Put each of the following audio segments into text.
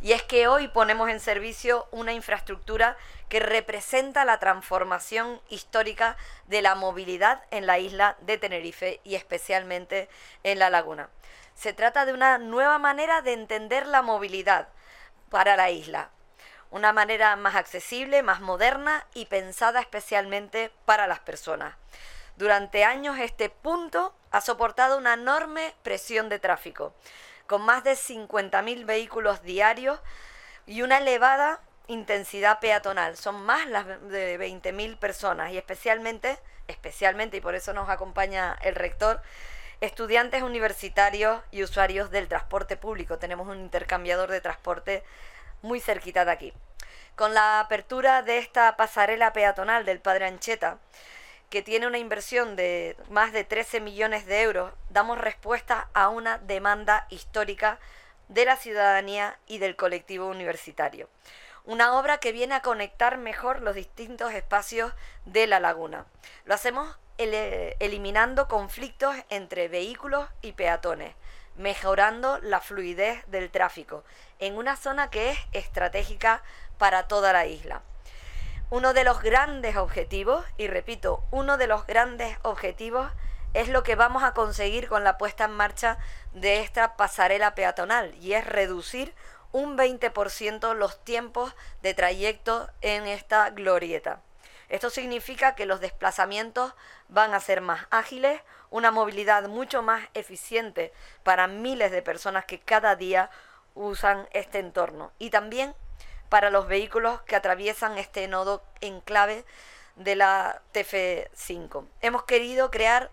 y es que hoy ponemos en servicio una infraestructura que representa la transformación histórica de la movilidad en la isla de Tenerife y especialmente en La Laguna. Se trata de una nueva manera de entender la movilidad para la isla, una manera más accesible, más moderna y pensada especialmente para las personas. Durante años este punto ha soportado una enorme presión de tráfico, con más de 50.000 vehículos diarios y una elevada intensidad peatonal. Son más las de 20.000 personas y especialmente, y por eso nos acompaña el rector, estudiantes universitarios y usuarios del transporte público. Tenemos un intercambiador de transporte muy cerquita de aquí. Con la apertura de esta pasarela peatonal del Padre Ancheta, que tiene una inversión de más de 13 millones de euros, damos respuesta a una demanda histórica de la ciudadanía y del colectivo universitario. Una obra que viene a conectar mejor los distintos espacios de La Laguna. Lo hacemos eliminando conflictos entre vehículos y peatones, mejorando la fluidez del tráfico en una zona que es estratégica para toda la isla. Uno de los grandes objetivos, y repito, uno de los grandes objetivos es lo que vamos a conseguir con la puesta en marcha de esta pasarela peatonal, y es reducir un 20% los tiempos de trayecto en esta glorieta. Esto significa que los desplazamientos van a ser más ágiles, una movilidad mucho más eficiente para miles de personas que cada día usan este entorno, y también para los vehículos que atraviesan este nodo enclave de la TF5. Hemos querido crear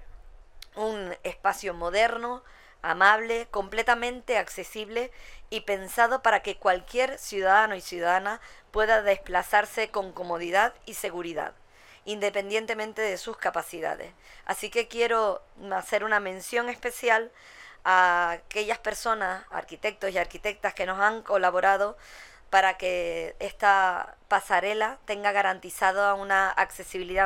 un espacio moderno, amable, completamente accesible y pensado para que cualquier ciudadano y ciudadana pueda desplazarse con comodidad y seguridad, independientemente de sus capacidades. Así que quiero hacer una mención especial a aquellas personas, arquitectos y arquitectas que nos han colaborado para que esta pasarela tenga garantizada una accesibilidad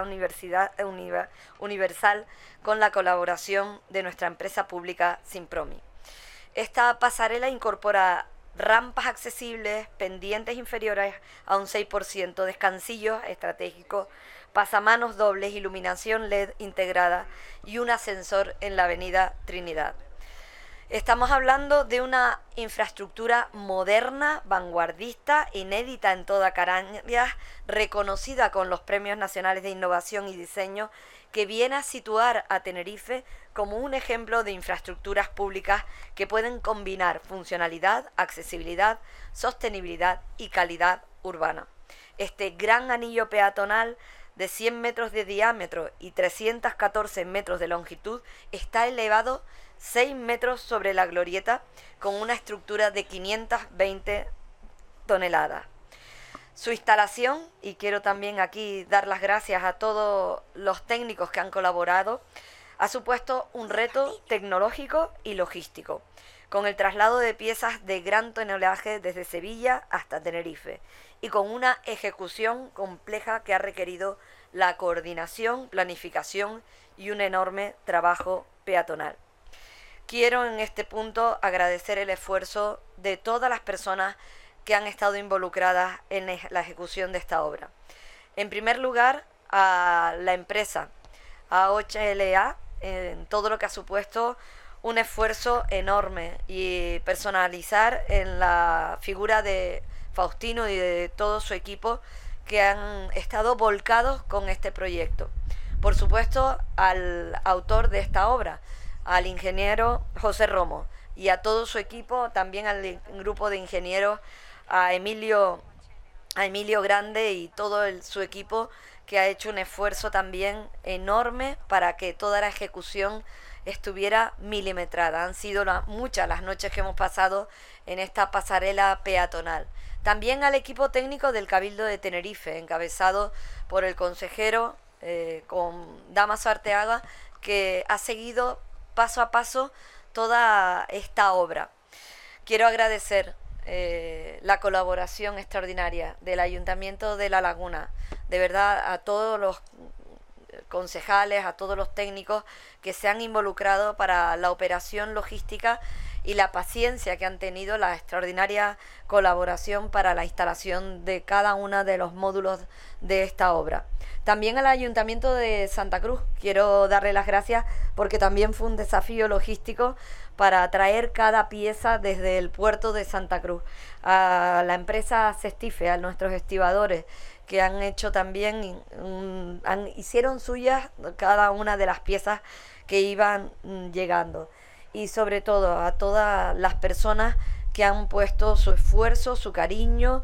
universal con la colaboración de nuestra empresa pública Simpromi. Esta pasarela incorpora rampas accesibles, pendientes inferiores a un 6%, descansillos estratégicos, pasamanos dobles, iluminación LED integrada y un ascensor en la avenida Trinidad. Estamos hablando de una infraestructura moderna, vanguardista, inédita en toda Canarias, reconocida con los Premios Nacionales de Innovación y Diseño, que viene a situar a Tenerife como un ejemplo de infraestructuras públicas que pueden combinar funcionalidad, accesibilidad, sostenibilidad y calidad urbana. Este gran anillo peatonal de 100 metros de diámetro y 314 metros de longitud está elevado 6 metros sobre la glorieta con una estructura de 520 toneladas. Su instalación, y quiero también aquí dar las gracias a todos los técnicos que han colaborado, ha supuesto un reto tecnológico y logístico, con el traslado de piezas de gran tonelaje desde Sevilla hasta Tenerife, y con una ejecución compleja que ha requerido la coordinación, planificación y un enorme trabajo peatonal. Quiero en este punto agradecer el esfuerzo de todas las personas que han estado involucradas en la ejecución de esta obra. En primer lugar, a la empresa, a HLA, en todo lo que ha supuesto un esfuerzo enorme y personalizar en la figura de Faustino y de todo su equipo que han estado volcados con este proyecto. Por supuesto, al autor de esta obra, al ingeniero José Romo, y a todo su equipo, también al grupo de ingenieros, a Emilio Grande y todo su equipo, que ha hecho un esfuerzo también enorme para que toda la ejecución estuviera milimetrada. Han sido muchas las noches que hemos pasado en esta pasarela peatonal. También al equipo técnico del Cabildo de Tenerife, encabezado por el consejero con Damaso Arteaga, que ha seguido paso a paso toda esta obra. Quiero agradecer la colaboración extraordinaria del Ayuntamiento de La Laguna, de verdad, a todos los concejales, a todos los técnicos que se han involucrado para la operación logística y la paciencia que han tenido, la extraordinaria colaboración para la instalación de cada uno de los módulos de esta obra. También al Ayuntamiento de Santa Cruz quiero darle las gracias porque también fue un desafío logístico para traer cada pieza desde el puerto de Santa Cruz. A la empresa Cestife, a nuestros estibadores, que han hecho también, hicieron suyas cada una de las piezas que iban llegando. Y sobre todo a todas las personas que han puesto su esfuerzo, su cariño,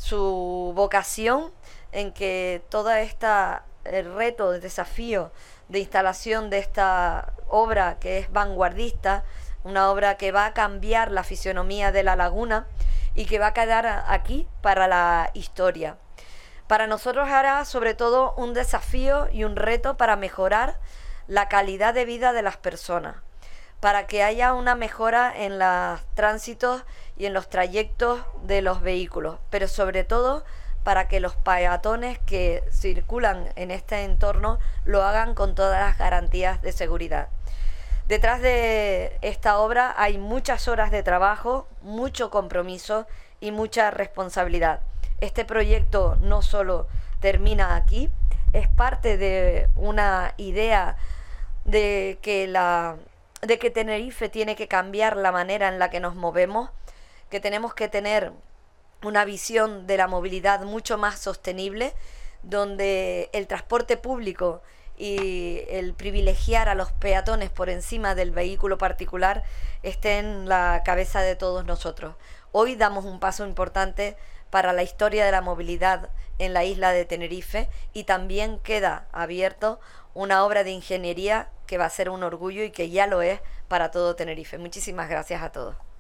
su vocación en que toda esta el reto, el desafío de instalación de esta obra que es vanguardista, una obra que va a cambiar la fisonomía de la laguna y que va a quedar aquí para la historia. Para nosotros hará sobre todo un desafío y un reto para mejorar la calidad de vida de las personas, para que haya una mejora en los tránsitos y en los trayectos de los vehículos, pero sobre todo para que los peatones que circulan en este entorno lo hagan con todas las garantías de seguridad. Detrás de esta obra hay muchas horas de trabajo, mucho compromiso y mucha responsabilidad. Este proyecto no solo termina aquí, es parte de una idea de que Tenerife tiene que cambiar la manera en la que nos movemos, que tenemos que tener una visión de la movilidad mucho más sostenible, donde el transporte público y el privilegiar a los peatones por encima del vehículo particular esté en la cabeza de todos nosotros. Hoy damos un paso importante para la historia de la movilidad en la isla de Tenerife y también queda abierto una obra de ingeniería que va a ser un orgullo y que ya lo es para todo Tenerife. Muchísimas gracias a todos.